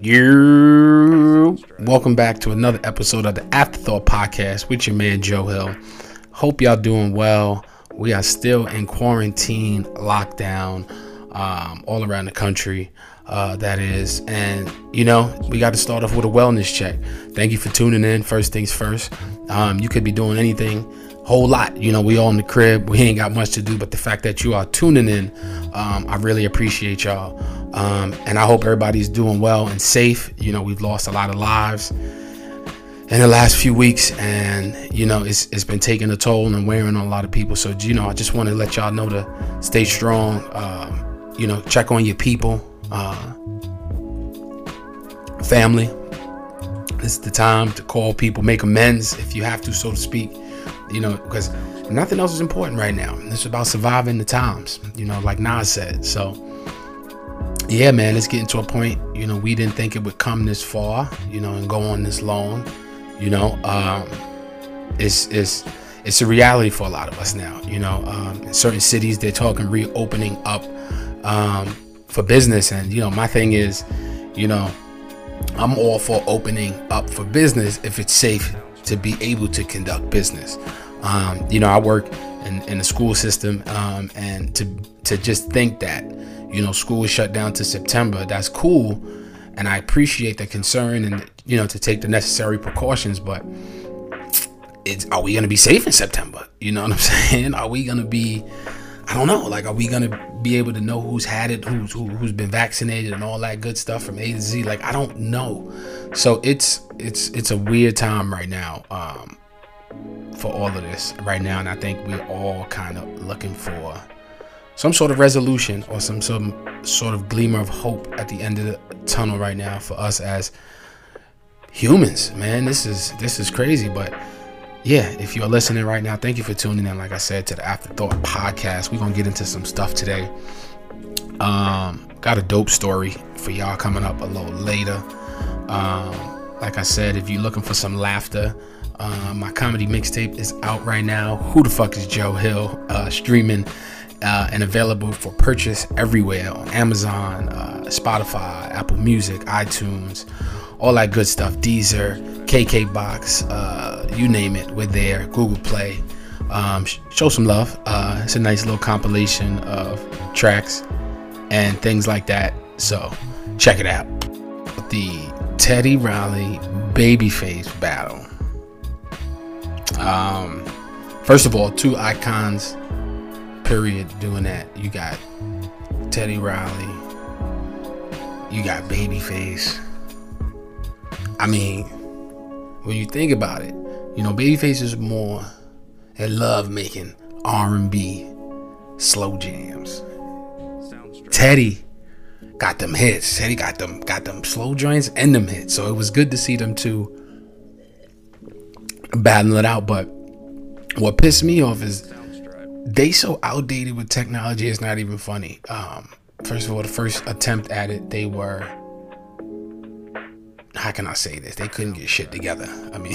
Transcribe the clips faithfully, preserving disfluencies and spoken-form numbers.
You welcome back to another episode of the Afterthought Podcast with your man Joe Hill. Hope y'all doing well. We are still in quarantine, lockdown, um, all around the country. Uh, that is, and you know, we got to start off with a wellness check. Thank you for tuning in. First things first. Um, you could be doing anything, whole lot. You know, we all in the crib. We ain't got much to do, but the fact that you are tuning in, um, I really appreciate y'all. Um, and I hope everybody's doing well and safe. You know, we've lost a lot of lives in the last few weeks, and you know, it's it's been taking a toll and wearing on a lot of people. So, you know, I just want to let y'all know to stay strong. Um, you know, check on your people, uh, family. It's the time to call people, make amends if you have to, so to speak. You know, because nothing else is important right now. It's about surviving the times. You know, like Nas said. So. Yeah, man, it's getting to a point, you know, we didn't think it would come this far, you know, and go on this long, you know, um, it's, it's, it's a reality for a lot of us now, you know, um, in certain cities, they're talking reopening up, um, for business. And, you know, my thing is, you know, I'm all for opening up for business if it's safe to be able to conduct business. Um, you know, I work in, in the school system, um, and to, to just think that, you know, school is shut down to September. That's cool. And I appreciate the concern and, you know, to take the necessary precautions. But it's, are we going to be safe in September? You know what I'm saying? Are we going to be, I don't know, like, are we going to be able to know who's had it, who's, who, who's been vaccinated and all that good stuff from A to Z? Like, I don't know. So it's, it's, it's a weird time right now, um, for all of this right now. And I think we're all kind of looking for some sort of resolution or some, some sort of glimmer of hope at the end of the tunnel right now for us as humans, man. This is this is crazy. But yeah, if you're listening right now, thank you for tuning in, like I said, to the Afterthought Podcast. We're gonna get into some stuff today. Um, got a dope story for y'all coming up a little later. Um, like I said, if you're looking for some laughter, uh, my comedy mixtape is out right now. Who the fuck is Joe Hill? Uh, streaming Uh, and available for purchase everywhere on Amazon, uh, Spotify, Apple Music, iTunes, all that good stuff. Deezer, K K Box, uh, you name it, we're there. Google Play. Um, sh- show some love. Uh, it's a nice little compilation of tracks and things like that. So check it out. The Teddy Riley Babyface battle. Um, first of all, two icons. Period. Doing that. You got Teddy Riley. You got Babyface. I mean, when you think about it, you know, Babyface is more and love making R and B slow jams. Teddy got them hits. Teddy got them got them slow joints and them hits. So it was good to see them two battle it out. But what pissed me off is they so outdated with technology, it's not even funny. Um, first of all, the first attempt at it, they were, how can I say this? They couldn't get shit together. I mean,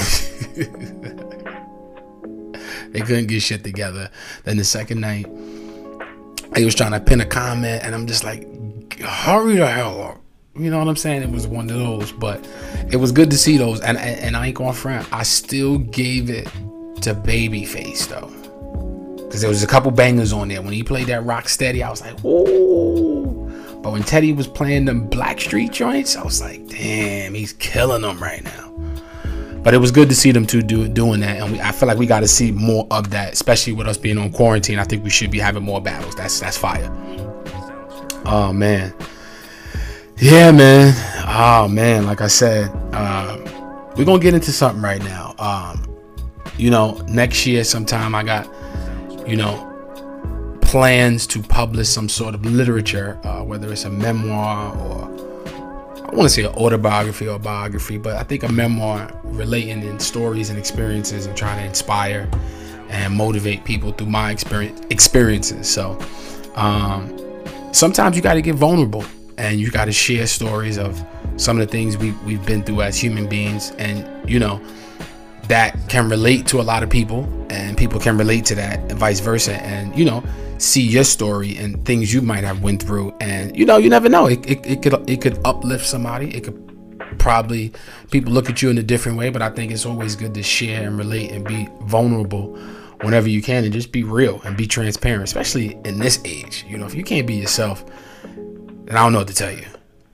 they couldn't get shit together. Then the second night, he was trying to pin a comment, and I'm just like, hurry the hell up. You know what I'm saying? It was one of those, but it was good to see those. And, and, and I ain't gonna front, I still gave it to Babyface, though. Because there was a couple bangers on there. When he played that Rock Steady, I was like, whoa. But when Teddy was playing them Blackstreet joints, I was like, damn, he's killing them right now. But it was good to see them two do, doing that. And we, I feel like we got to see more of that, especially with us being on quarantine. I think we should be having more battles. That's that's fire. Oh, man. Yeah, man. Oh, man. Like I said, um, we're going to get into something right now. Um, you know, next year sometime I got... you know, plans to publish some sort of literature, uh, whether it's a memoir or I want to say an autobiography or biography, but I think a memoir relating in stories and experiences and trying to inspire and motivate people through my experience experiences. So um, sometimes you got to get vulnerable and you got to share stories of some of the things we, we've been through as human beings, and you know, that can relate to a lot of people and people can relate to that and vice versa, and you know, see your story and things you might have went through, and you know, you never know, it, it, it could it could uplift somebody, it could probably people look at you in a different way, but I think it's always good to share and relate and be vulnerable whenever you can, and just be real and be transparent, especially in this age. You know, if you can't be yourself, then I don't know what to tell you.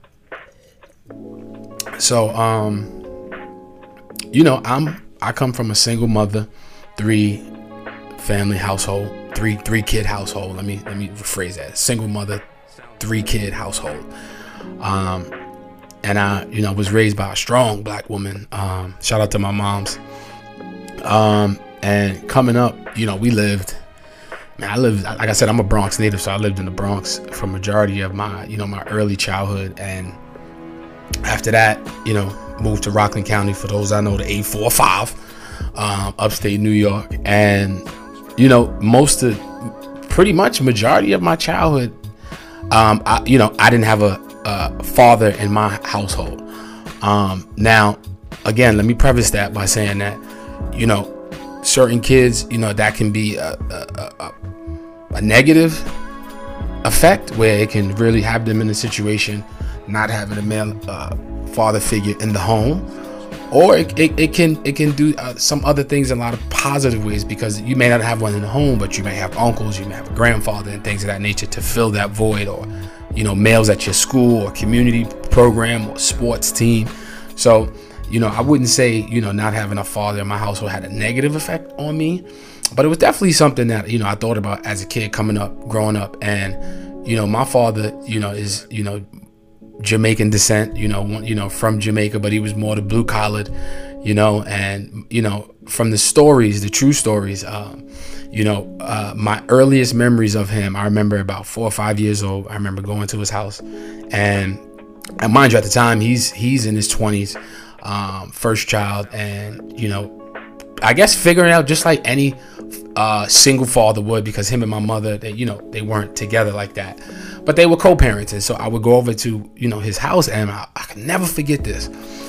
So, um, you know, I'm I come from a single mother, three family household, three three kid household. Let me let me rephrase that: single mother, three kid household. Um, and I, you know, was raised by a strong black woman. Um, shout out to my moms. Um, and coming up, you know, we lived. Man, I lived, like I said, I'm a Bronx native, so I lived in the Bronx for majority of my, you know, my early childhood. And after that, you know, moved to Rockland County, for those I know, the eight four five, um, upstate New York. And, you know, most of, pretty much majority of my childhood, um, I, you know, I didn't have a, a father in my household. Um, now, again, let me preface that by saying that, you know, certain kids, you know, that can be a, a, a, a negative effect where it can really have them in a situation not having a male uh, father figure in the home, or it, it, it can it can do uh, some other things in a lot of positive ways, because you may not have one in the home, but you may have uncles, you may have a grandfather and things of that nature to fill that void, or, you know, males at your school or community program or sports team. So, you know, I wouldn't say, you know, not having a father in my household had a negative effect on me, but it was definitely something that, you know, I thought about as a kid coming up, growing up. And, you know, my father, you know, is, you know, Jamaican descent, you know, one, you know, from Jamaica, but he was more the blue collared, you know, and, you know, from the stories, the true stories, um, you know, uh, my earliest memories of him, I remember about four or five years old. I remember going to his house, and, and mind you, at the time, he's, he's in his twenties. Um, first child, and, you know, I guess figuring out just like any uh, single father would, because him and my mother, they, you know, they weren't together like that, but they were co-parents. And so I would go over to, you know, his house, and I, I can never forget this.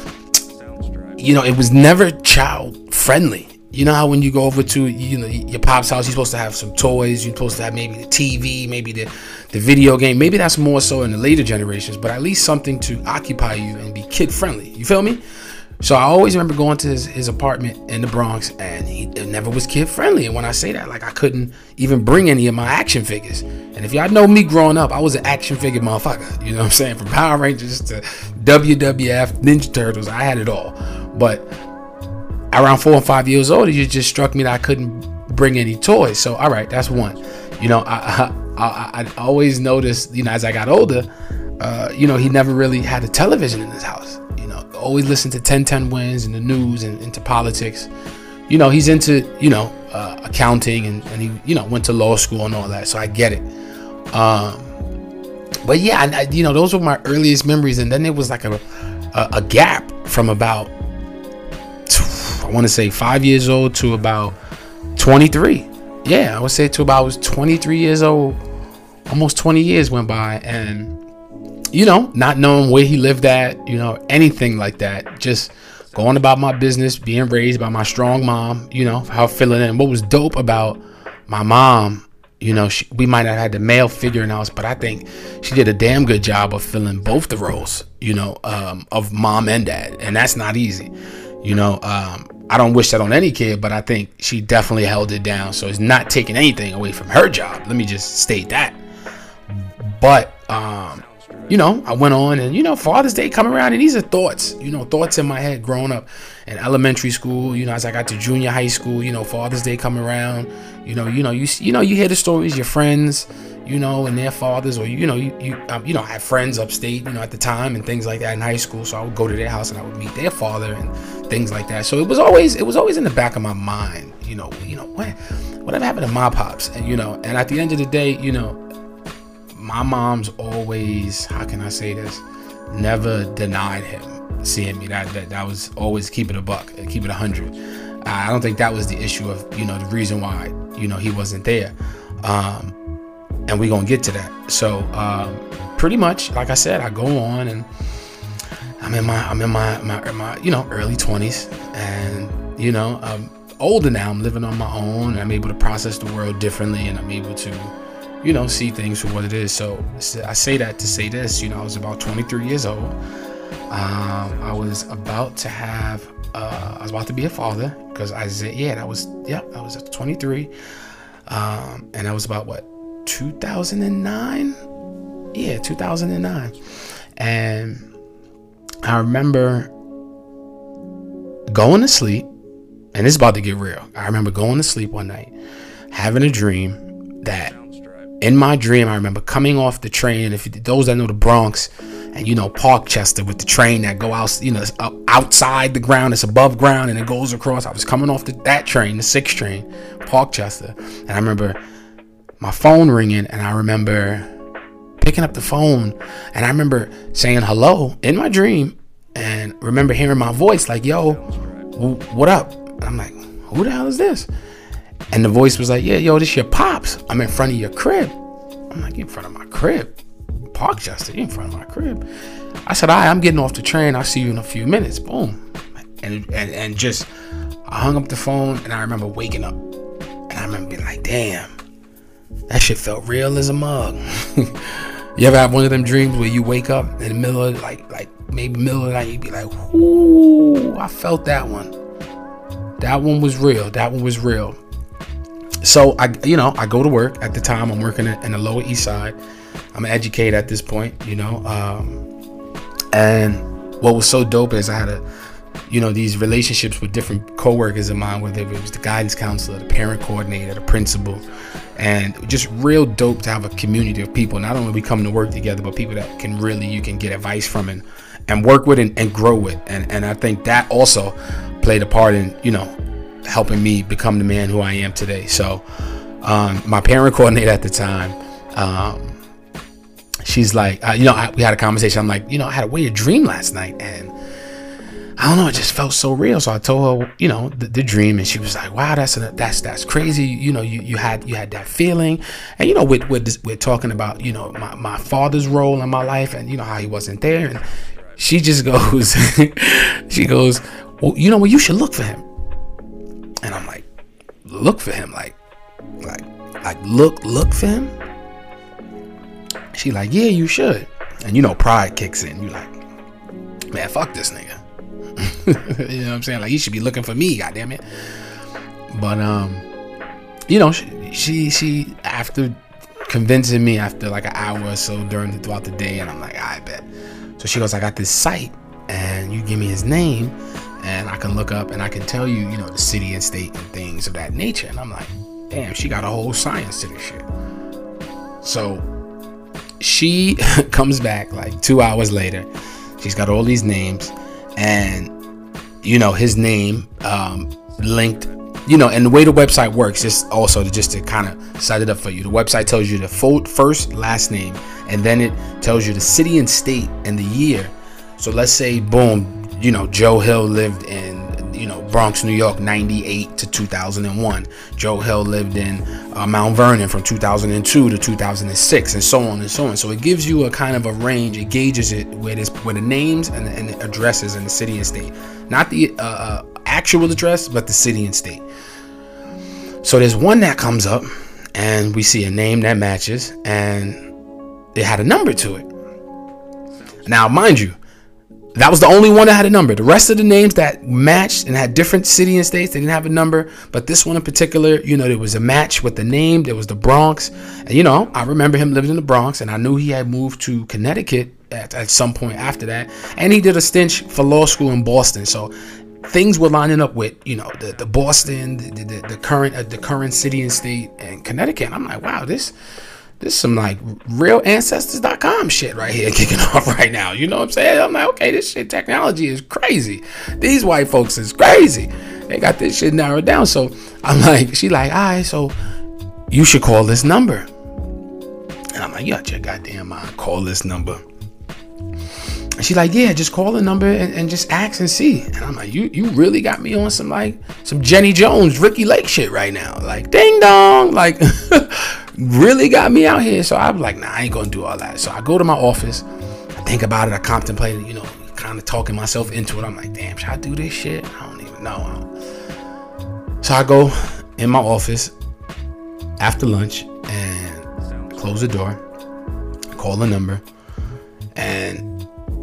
You know, it was never child friendly. You know how when you go over to, you know, your pop's house, you're supposed to have some toys, you're supposed to have maybe the T V, maybe the, the video game. Maybe that's more so in the later generations, but at least something to occupy you and be kid friendly. You feel me? So I always remember going to his, his apartment in the Bronx, and he it never was kid friendly. And when I say that, like, I couldn't even bring any of my action figures. And if y'all know me growing up, I was an action figure motherfucker. You know what I'm saying? From Power Rangers to W W F, Ninja Turtles, I had it all. But around four or five years old, it just struck me that I couldn't bring any toys. So, all right, that's one. You know, I I, I, I always noticed, you know, as I got older, uh, you know, he never really had a television in his house. Always listen to ten ten Wins and the news and into politics. You know, he's into, you know, uh, accounting, and, and he, you know, went to law school and all that. So I get it. Um, but yeah, I, I, you know, those were my earliest memories. And then there was like a, a, a gap from about, I want to say five years old to about twenty-three. Yeah, I would say to about, I was twenty-three years old. Almost twenty years went by, and, you know, not knowing where he lived at, you know, anything like that. Just going about my business, being raised by my strong mom, you know, how filling in. What was dope about my mom, you know, she, we might have had the male figure in the house, but I think she did a damn good job of filling both the roles, you know, um, of mom and dad. And that's not easy. You know, um, I don't wish that on any kid, but I think she definitely held it down. So it's not taking anything away from her job. Let me just state that. But, um, you know, I went on, and, you know, Father's Day come around, and these are thoughts, you know, thoughts in my head growing up in elementary school. You know, as I got to junior high school, you know, Father's Day come around, you know, you know, you, you know, you hear the stories, your friends, you know, and their fathers, or, you know, you, you, um, you know, I had friends upstate, you know, at the time and things like that in high school. So I would go to their house and I would meet their father and things like that. So it was always, it was always in the back of my mind, you know, you know, what, whatever happened to my pops, and, you know, and at the end of the day, you know, my mom's always, how can I say this, never denied him seeing me. That that, that was always keep it a buck, keep it a hundred. I don't think that was the issue of, you know, the reason why, you know, he wasn't there. Um, and we're going to get to that. So um, pretty much, like I said, I go on, and I'm in my, I'm in my, my, my you know, early twenties, and, you know, I'm older now. I'm living on my own. I'm able to process the world differently, and I'm able to, you know, see things for what it is. So I say that to say this, you know, I was about twenty-three years old. Um, I was about to have, uh, I was about to be a father because I said, yeah, that was, yeah, I was at twenty-three. Um, and that was about what, two thousand nine? Yeah, two thousand nine. And I remember going to sleep, and it's about to get real. I remember going to sleep one night, having a dream that in my dream, I remember coming off the train. If you, those that know the Bronx and, you know, Parkchester with the train that go out, you know, it's up outside the ground, it's above ground and it goes across. I was coming off the, that train, the sixth train, Parkchester. And I remember my phone ringing, and I remember picking up the phone, and I remember saying hello in my dream, and remember hearing my voice like, yo, what up? And I'm like, who the hell is this? And the voice was like, yeah, yo, this your pops. I'm in front of your crib. I'm like, you in front of my crib? Parkchester, you in front of my crib? I said, all right, I'm getting off the train. I'll see you in a few minutes. Boom. And, and, and just, I hung up the phone, and I remember waking up. And I remember being like, damn, that shit felt real as a mug. You ever have one of them dreams where you wake up in the middle of, like, like maybe middle of the night, you'd be like, ooh, I felt that one. That one was real. That one was real. So I, you know, I go to work at the time. I'm working in the Lower East Side. I'm an educator at this point, you know. Um, and what was so dope is I had a, you know, these relationships with different coworkers of mine, whether it was the guidance counselor, the parent coordinator, the principal, and just real dope to have a community of people. Not only we come to work together, but people that can really, you can get advice from and, and work with and, and grow with. And, and I think that also played a part in, you know, helping me become the man who I am today. So um, my parent coordinator at the time, um, she's like, uh, you know, I, we had a conversation. I'm like, you know, I had a weird dream last night, and I don't know, it just felt so real. So I told her, you know, the, the dream, and she was like, wow, that's a, that's that's crazy. You know, you, you had you had that feeling. And, you know, we're, we're, we're talking about, you know, my, my father's role in my life, and, you know, how he wasn't there. And she just goes, she goes, well, you know, well, you should look for him. And I'm like, look for him, like, like, like, look, look for him. She like, yeah, you should. And, you know, pride kicks in. You like, man, fuck this nigga. You know what I'm saying? Like, he should be looking for me, goddamn it. But, um, you know, she, she, she, after convincing me after like an hour or so during the, throughout the day, and I'm like, I bet. So she goes, I got this site, and you give me his name, and I can look up and I can tell you, you know, the city and state and things of that nature. And I'm like, damn, she got a whole science to this shit. So she comes back like two hours later. She's got all these names, and, you know, his name um, linked, you know, and the way the website works, just also to, just to kind of set it up for you. The website tells you the first, last name, and then it tells you the city and state and the year. So let's say, boom, you know, Joe Hill lived in, you know, Bronx, New York, ninety-eight to two thousand one. Joe Hill lived in uh, Mount Vernon from two thousand two to two thousand six, and so on and so on. So it gives you a kind of a range. It gauges it where this, where the names and the, and the addresses in the city and state, not the uh, uh, actual address, but the city and state. So there's one that comes up, and we see a name that matches, and it had a number to it. Now, mind you, that was the only one that had a number. The rest of the names that matched and had different city and states, they didn't have a number. But this one in particular, you know, there was a match with the name. There was the Bronx. And, you know, I remember him living in the Bronx, and I knew he had moved to Connecticut at, at some point after that. And he did a stint for law school in Boston. So things were lining up with, you know, the, the Boston, the, the, the current uh, the current city and state, and Connecticut. And I'm like, wow, this... This is some like real ancestors dot com shit right here kicking off right now. You know what I'm saying? I'm like, okay, this shit technology is crazy. These white folks is crazy. They got this shit narrowed down. So I'm like, she like, all right, so you should call this number. And I'm like, you got your goddamn mind, call this number. And she's like, yeah, just call the number and, and just ask and see. And I'm like, you you really got me on some like some Jenny Jones, Ricky Lake shit right now. Like, ding dong, like really got me out here. So I was like, nah, I ain't gonna do all that. So I go to my office, I think about it, I contemplate it, you know, kind of talking myself into it. I'm like, damn, should I do this shit? I don't even know. I don't. So I go in my office after lunch and close the door, call the number, and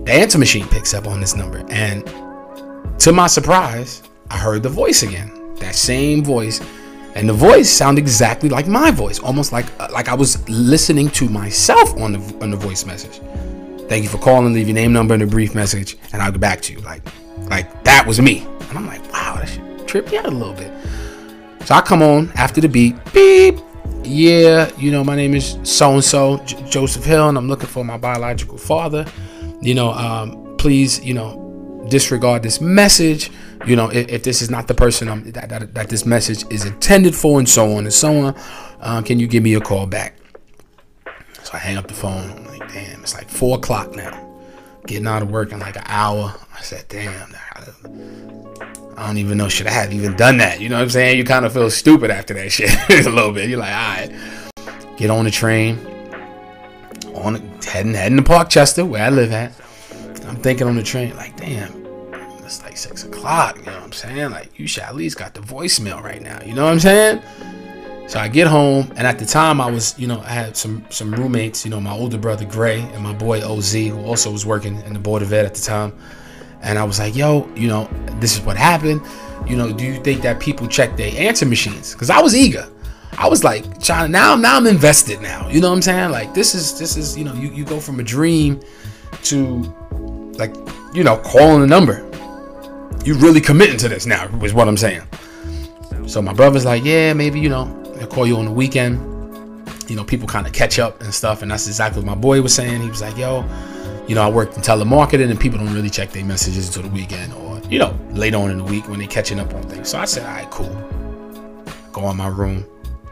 the answer machine picks up on this number, and to my surprise, I heard the voice again. That same voice, and the voice sounded exactly like my voice, almost like like I was listening to myself on the on the voice message. Thank you for calling. Leave your name, number, and a brief message, and I'll get back to you. Like, like that was me. And I'm like, wow, that shit tripped me out a little bit. So I come on after the beep, beep. Yeah, you know, my name is so and so, Joseph Hill, and I'm looking for my biological father. You know, um, please, you know, disregard this message. You know, if, if this is not the person I'm, that, that that this message is intended for, and so on and so on, uh, can you give me a call back? So I hang up the phone. I'm like, damn, it's like four o'clock now. Getting out of work in like an hour. I said, damn, I don't even know, should I have even done that? You know what I'm saying? You kind of feel stupid after that shit a little bit. You're like, all right, get on the train, on heading heading to Parkchester, where I live at. I'm thinking on the train, like, damn, it's like six o'clock. You know what I'm saying? Like, you should at least got the voicemail right now. You know what I'm saying? So I get home, and at the time I was, you know, I had some some roommates, you know, my older brother Gray and my boy O Z, who also was working in the Board of Ed at the time. And I was like, yo, you know, this is what happened. You know, do you think that people check their answer machines? Because I was eager. I was like, China, now, now I'm invested now. You know what I'm saying? Like, this is, this is, you know, you, you go from a dream to, like, you know, calling a number. You really committing to this now, is what I'm saying. So my brother's like, yeah, maybe, you know, they'll call you on the weekend. You know, people kind of catch up and stuff. And that's exactly what my boy was saying. He was like, yo, you know, I worked in telemarketing, and people don't really check their messages until the weekend, or, you know, later on in the week when they're catching up on things. So I said, all right, cool. Go in my room.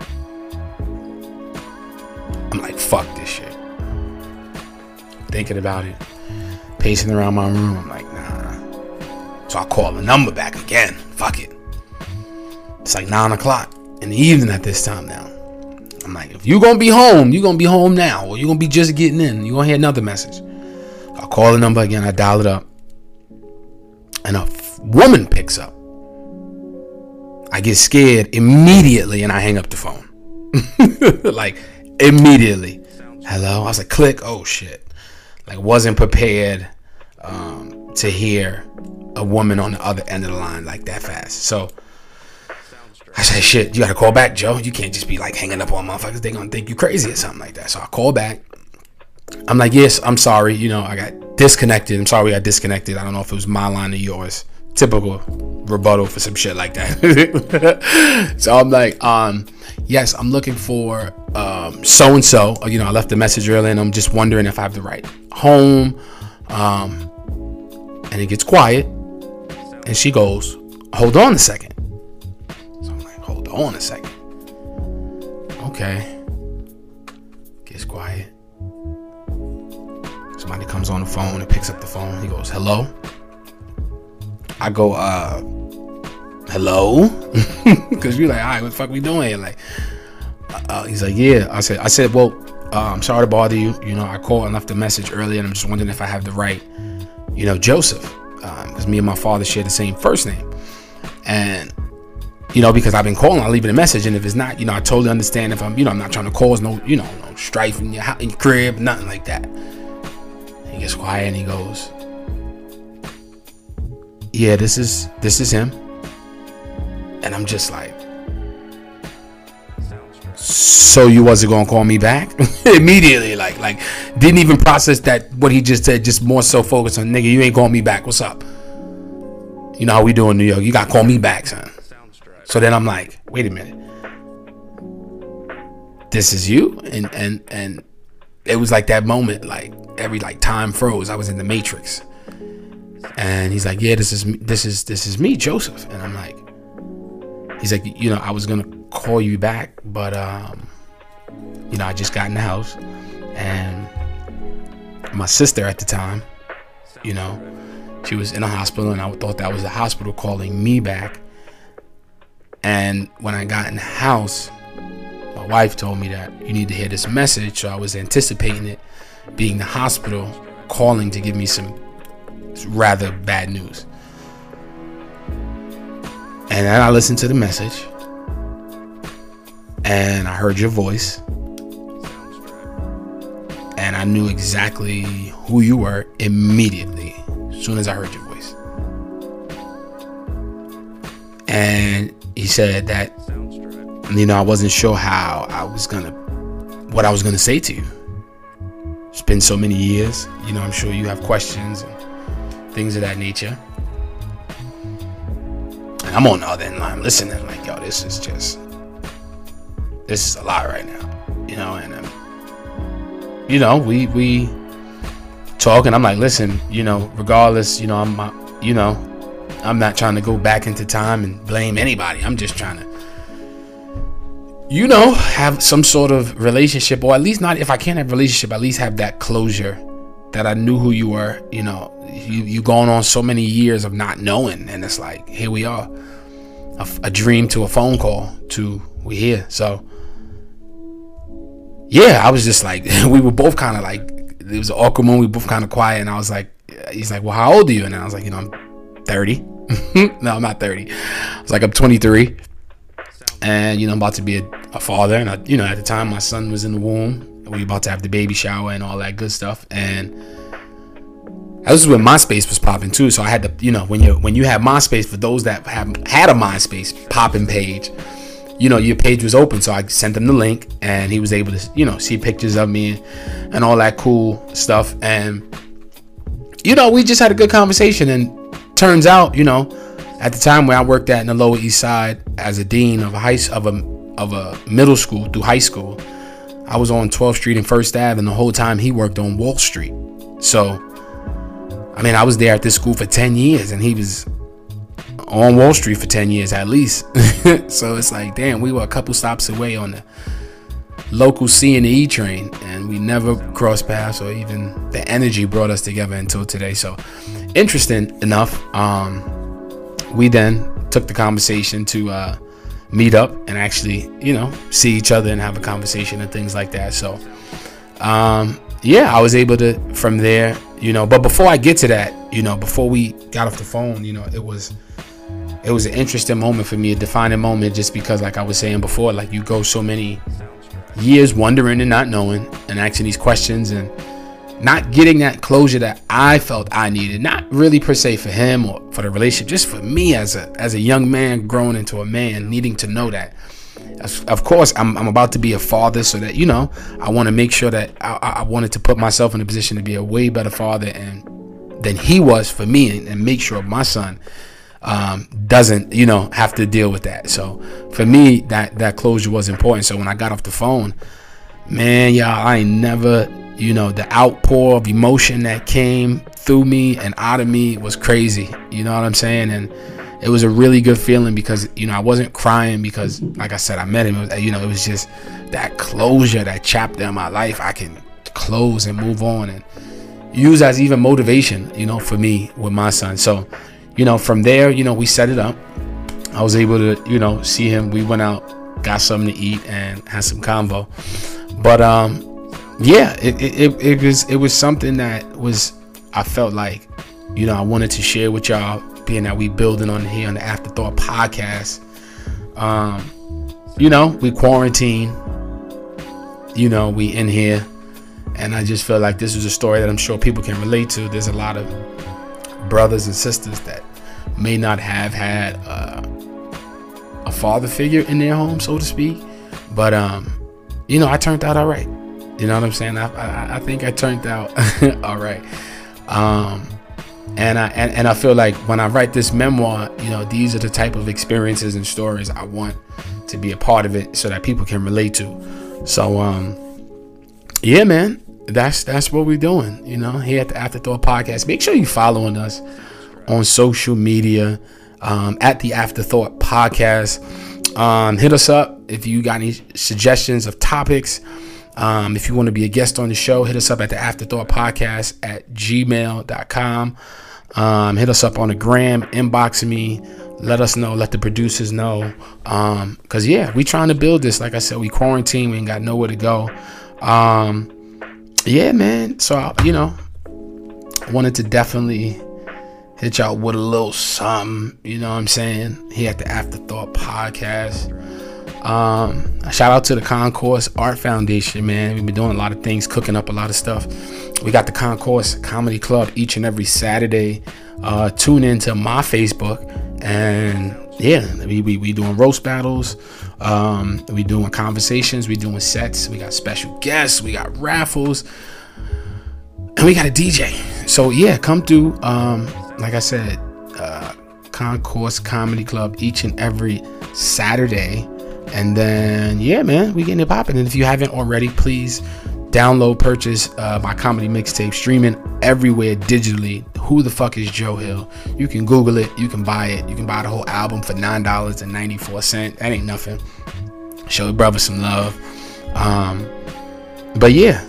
I'm like, fuck this shit. Thinking about it. Pacing around my room. I'm like, nah. So I call the number back again. Fuck it. It's like nine o'clock in the evening at this time now. I'm like, if you're going to be home, you're going to be home now, or you're going to be just getting in. You're going to hear another message. I call the number again. I dial it up, and a f- woman picks up. I get scared immediately, and I hang up the phone. Like, immediately. Hello? I was like, click. Oh, shit. Like, wasn't prepared um, to hear a woman on the other end of the line like that fast. So I said, shit, you got to call back, Joe. You can't just be, like, hanging up on motherfuckers. They're going to think you crazy or something like that. So I call back. I'm like, yes, I'm sorry. You know, I got disconnected. I'm sorry we got disconnected. I don't know if it was my line or yours. Typical rebuttal for some shit like that. So I'm like, um, yes, I'm looking for um, so-and-so. You know, I left a message earlier, and I'm just wondering if I have the right home. Um, and it gets quiet. And she goes, hold on a second. So I'm like, hold on a second. Okay. Gets quiet. Somebody comes on the phone and picks up the phone. He goes, hello? I go, uh, hello? Because you're like, all right, what the fuck we doing here? Like, uh, he's like, yeah. I said, I said, well, uh, I'm sorry to bother you. You know, I called and left a message earlier, and I'm just wondering if I have the right, you know, Joseph. Because um, me and my father share the same first name. And, you know, because I've been calling, I'll leave it a message. And if it's not, you know, I totally understand if I'm, you know, I'm not trying to cause no, you know, no strife in your, in your crib, nothing like that. He gets quiet and he goes, yeah, this is this is him. And I'm just like, so you wasn't gonna call me back? Immediately, like like didn't even process that what he just said, just more so focused on, nigga, you ain't calling me back, what's up? You know how we do in New York, you gotta call me back, son. So then I'm like, wait a minute, this is you? And and and it was like that moment, like every like time froze. I was in the Matrix. And he's like, yeah, this is this is this is me, Joseph. And I'm like, he's like, you know, I was gonna call you back, but um, you know, I just got in the house, and my sister at the time, you know, she was in a hospital, and I thought that was the hospital calling me back. And when I got in the house, my wife told me that you need to hear this message. So I was anticipating it being the hospital calling to give me some rather bad news. And then I listened to the message, and I heard your voice, and I knew exactly who you were immediately, as soon as I heard your voice. And he said that, you know, I wasn't sure how I was gonna, what I was gonna say to you. It's been so many years, you know, I'm sure you have questions and things of that nature. And I'm on the other end, I'm listening like, yo, this is just, this is a lot right now, you know, and, um, you know, we, we talk and I'm like, listen, you know, regardless, you know, I'm, uh, you know, I'm not trying to go back into time and blame anybody. I'm just trying to, you know, have some sort of relationship, or at least not, if I can't have a relationship, at least have that closure that I knew who you were. You know, you, you gone on so many years of not knowing, and it's like, here we are, a, a dream to a phone call to we here. So yeah, I was just like, we were both kind of like, it was an awkward moment. We were both kind of quiet, and I was like, he's like, well, how old are you? And I was like, you know, I'm thirty. No, I'm not thirty. I was like, I'm twenty-three. And, you know, I'm about to be a, a father. And, I, you know, at the time, my son was in the womb. We were about to have the baby shower and all that good stuff. And this is when MySpace was popping, too. So I had to, you know, when you when you have MySpace, for those that have had a MySpace popping page, you know, your page was open. So I sent him the link, and he was able to, you know, see pictures of me and, and all that cool stuff. And, you know, we just had a good conversation. And turns out, you know, at the time where I worked at in the Lower East Side as a dean of a high of a of a middle school through high school, I was on twelfth Street and First Avenue, and the whole time he worked on Wall Street. So, I mean, I was there at this school for ten years, and he was on Wall Street for ten years at least. So it's like, damn, we were a couple stops away on the local C and E train, and we never crossed paths, or even the energy brought us together until today. So, interesting enough. Um, We then took the conversation to uh, meet up and actually, you know, see each other and have a conversation and things like that. So, um, yeah, I was able to, from there, you know, but before I get to that, you know, before we got off the phone, you know, it was, it was an interesting moment for me, a defining moment, just because, like I was saying before, like you go so many years wondering and not knowing and asking these questions and not getting that closure that I felt I needed, not really per se for him or for the relationship, just for me as a as a young man growing into a man, needing to know that. Of course, I'm I'm about to be a father, so that, you know, I want to make sure that I, I wanted to put myself in a position to be a way better father and than he was for me, and, and make sure my son um, doesn't, you know, have to deal with that. So for me, that that closure was important. So when I got off the phone, man, y'all, I ain't never. You know, the outpour of emotion that came through me and out of me was crazy. You know what I'm saying? And it was a really good feeling because, you know, I wasn't crying because, like I said, I met him. It was, you know, it was just that closure, that chapter in my life I can close and move on and use as even motivation, you know, for me with my son. So, you know, from there, you know, we set it up. I was able to, you know, see him. We went out, got something to eat, and had some convo. But, um, yeah, it, it it was it was something that was, I felt like, you know, I wanted to share with y'all, being that we building on here on the Afterthought podcast. Um, you know, we quarantine, you know, we in here, and I just feel like this is a story that I'm sure people can relate to. There's a lot of brothers and sisters that may not have had uh, a father figure in their home, so to speak, but um, you know, I turned out all right. You know what I'm saying? I, I, I think I turned out all right. Um, and I and, and I feel like when I write this memoir, you know, these are the type of experiences and stories I want to be a part of it, so that people can relate to. So, um, yeah, man, that's that's what we're doing. You know, here at the Afterthought Podcast. Make sure you following us on social media um, at the Afterthought Podcast. Um, hit us up if you got any suggestions of topics. Um, if you want to be a guest on the show, hit us up at the Afterthought Podcast at gmail dot com. Um, hit us up on the gram, inbox me, let us know, let the producers know. Um, cause yeah, we trying to build this. Like I said, we quarantine, we ain't got nowhere to go. Um, yeah, man. So, you know, I wanted to definitely hit y'all with a little something, you know what I'm saying? Here at the Afterthought Podcast. Um, shout out to the Concourse Art Foundation, man. We've been doing a lot of things, cooking up a lot of stuff. We got the Concourse Comedy Club each and every Saturday. Uh, tune into my Facebook, and yeah, we we, we doing roast battles. Um, we doing conversations. We doing sets. We got special guests. We got raffles, and we got a D J. So yeah, come through. Um, like I said, uh, Concourse Comedy Club each and every Saturday. And then, yeah, man, we getting it popping. And if you haven't already, please download, purchase uh, my comedy mixtape, streaming everywhere digitally. Who the fuck is Joe Hill? You can Google it. You can buy it. You can buy the whole album for nine dollars and ninety-four cents. That ain't nothing. Show your brother some love. Um, but yeah,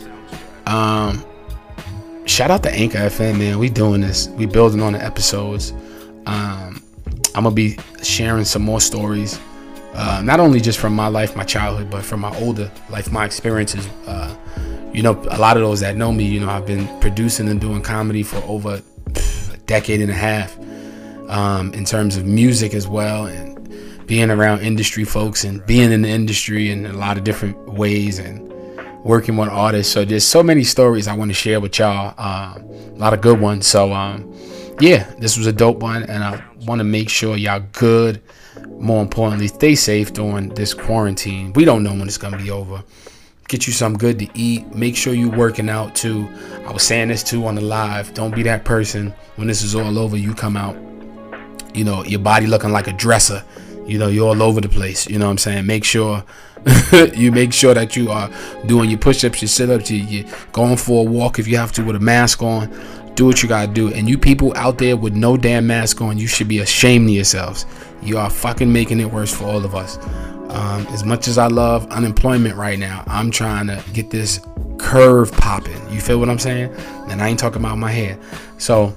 um, shout out to Anchor F M, man. We doing this. We building on the episodes. Um, I'm gonna be sharing some more stories. Uh, not only just from my life, my childhood, but from my older life, my experiences. Uh, you know, a lot of those that know me, you know, I've been producing and doing comedy for over pff, a decade and a half, um, in terms of music as well, and being around industry folks and being in the industry in a lot of different ways and working with artists. So there's so many stories I want to share with y'all, uh, a lot of good ones. So um, yeah, this was a dope one, and I want to make sure y'all good. More importantly, stay safe during this quarantine. We don't know when it's gonna be over. Get you something good to eat. Make sure you're working out too. I was saying this too on the live. Don't be that person when this is all over. You come out, you know, your body looking like a dresser. You know, you're all over the place. You know what I'm saying? Make sure you make sure that you are doing your push-ups, your sit-ups, you, you're going for a walk if you have to with a mask on. Do what you gotta do. And you people out there with no damn mask on, you should be ashamed of yourselves. You are fucking making it worse for all of us. Um, as much as I love unemployment right now, I'm trying to get this curve popping. You feel what I'm saying? And I ain't talking about my hair. So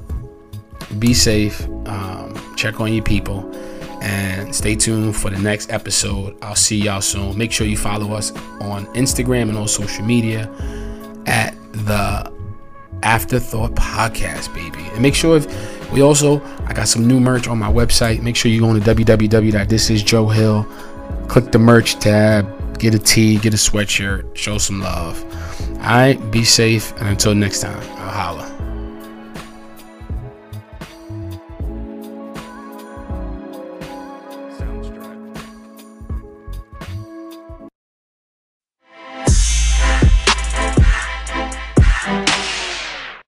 be safe. Um, check on your people. And stay tuned for the next episode. I'll see y'all soon. Make sure you follow us on Instagram and on social media at the Afterthought Podcast, baby. And make sure if we also, I got some new merch on my website. Make sure you go on to w w w dot this is joe hill. Click the merch tab, get a tee, get a sweatshirt, show some love. All right, be safe, and until next time, I'll holla.